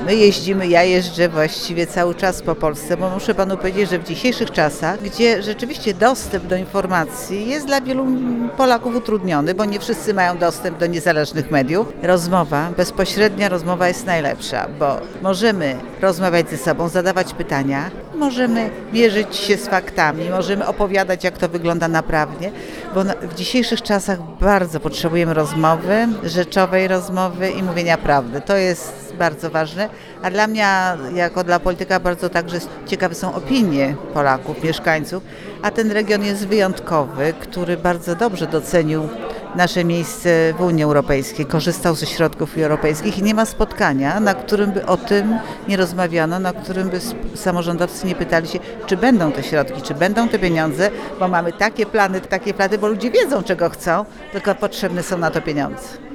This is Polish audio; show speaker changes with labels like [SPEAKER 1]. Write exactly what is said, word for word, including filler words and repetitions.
[SPEAKER 1] My jeździmy, ja jeżdżę właściwie cały czas po Polsce, bo muszę panu powiedzieć, że w dzisiejszych czasach, gdzie rzeczywiście dostęp do informacji jest dla wielu Polaków utrudniony, bo nie wszyscy mają dostęp do niezależnych mediów, rozmowa, bezpośrednia rozmowa jest najlepsza, bo możemy rozmawiać ze sobą, zadawać pytania, możemy mierzyć się z faktami, możemy opowiadać, jak to wygląda naprawdę, bo w dzisiejszych czasach bardzo potrzebujemy rozmowy, rzeczowej rozmowy i mówienia prawdy. To jest bardzo ważne, a dla mnie, jako dla polityka, bardzo także ciekawe są opinie Polaków, mieszkańców, a ten region jest wyjątkowy, który bardzo dobrze docenił nasze miejsce w Unii Europejskiej, korzystał ze środków europejskich i nie ma spotkania, na którym by o tym nie rozmawiano, na którym by samorządowcy nie pytali się, czy będą te środki, czy będą te pieniądze, bo mamy takie plany, takie plany, bo ludzie wiedzą, czego chcą, tylko potrzebne są na to pieniądze.